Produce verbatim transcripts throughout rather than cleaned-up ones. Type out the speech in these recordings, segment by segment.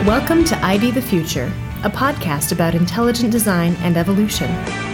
Welcome to I D the Future, a podcast about intelligent design and evolution.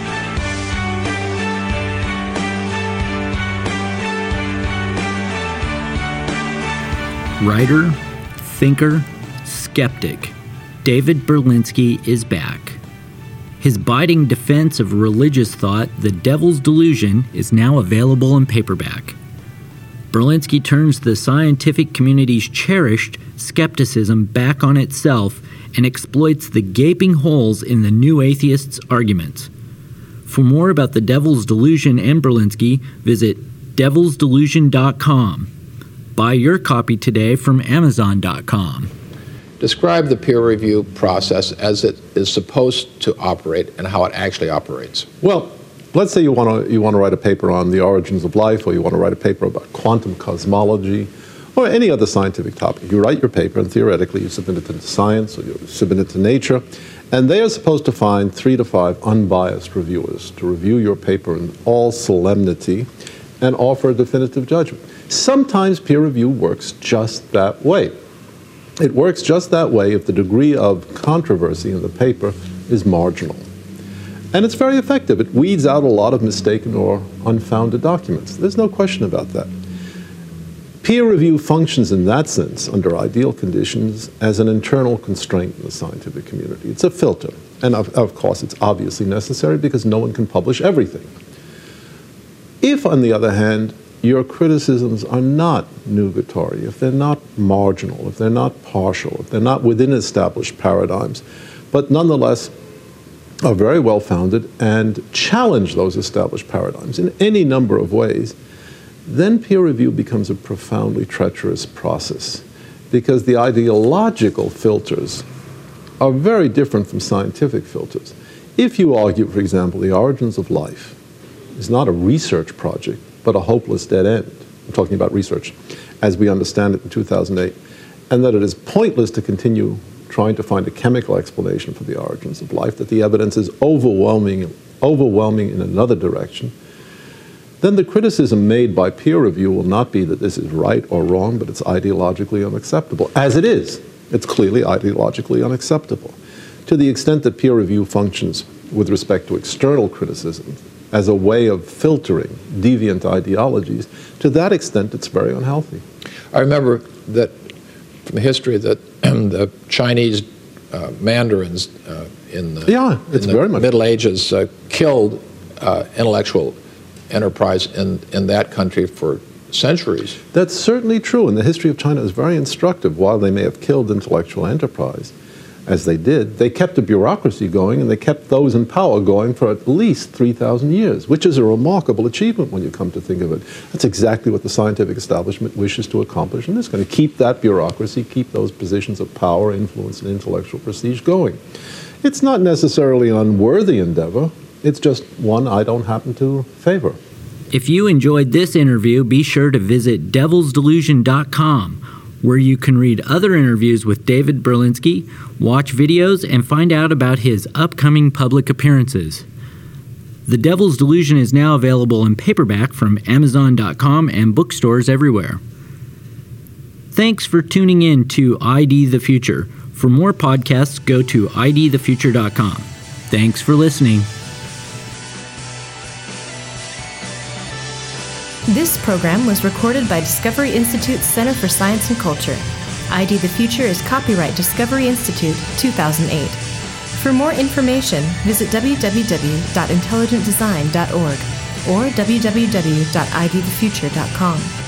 Writer, thinker, skeptic, David Berlinski is back. His biting defense of religious thought, The Devil's Delusion, is now available in paperback. Berlinski turns the scientific community's cherished skepticism back on itself and exploits the gaping holes in the new atheists' arguments. For more about The Devil's Delusion and Berlinski, visit devils delusion dot com. Buy your copy today from amazon dot com. Describe the peer review process as it is supposed to operate and how it actually operates. Well, let's say you want to you want to write a paper on the origins of life, or you want to write a paper about quantum cosmology, or any other scientific topic. You write your paper, and theoretically you submit it to Science, or you submit it to Nature, and they are supposed to find three to five unbiased reviewers to review your paper in all solemnity and offer a definitive judgment. Sometimes peer review works just that way. It works just that way if the degree of controversy in the paper is marginal. And it's very effective. It weeds out a lot of mistaken or unfounded documents. There's no question about that. Peer review functions in that sense, under ideal conditions, as an internal constraint in the scientific community. It's a filter. And of, of course, it's obviously necessary because no one can publish everything. If, on the other hand, your criticisms are not nugatory, if they're not marginal, if they're not partial, if they're not within established paradigms, but nonetheless are very well founded and challenge those established paradigms in any number of ways, then peer review becomes a profoundly treacherous process, because the ideological filters are very different from scientific filters. If you argue, for example, the origins of life is not a research project, but a hopeless dead end, I'm talking about research as we understand it in two thousand eight, and that it is pointless to continue trying to find a chemical explanation for the origins of life, that the evidence is overwhelming, overwhelming in another direction, then the criticism made by peer review will not be that this is right or wrong, but it's ideologically unacceptable, as it is. It's clearly ideologically unacceptable. To the extent that peer review functions with respect to external criticism as a way of filtering deviant ideologies, to that extent it's very unhealthy. I remember that from history that the Chinese uh, mandarins uh, in the, yeah, it's in very the much. Middle Ages uh, killed uh, intellectual enterprise in, in that country for centuries. That's certainly true, and the history of China is very instructive. While they may have killed intellectual enterprise, as they did, they kept the bureaucracy going, and they kept those in power going for at least three thousand years, which is a remarkable achievement when you come to think of it. That's exactly what the scientific establishment wishes to accomplish, and it's going to keep that bureaucracy, keep those positions of power, influence, and intellectual prestige going. It's not necessarily an unworthy endeavor. It's just one I don't happen to favor. If you enjoyed this interview, be sure to visit devils delusion dot com, where you can read other interviews with David Berlinski, watch videos, and find out about his upcoming public appearances. The Devil's Delusion is now available in paperback from amazon dot com and bookstores everywhere. Thanks for tuning in to I D the Future. For more podcasts, go to I D the future dot com. Thanks for listening. This program was recorded by Discovery Institute's Center for Science and Culture. I D the Future is copyright Discovery Institute two thousand eight. For more information, visit w w w dot intelligent design dot org or w w w dot I D the future dot com.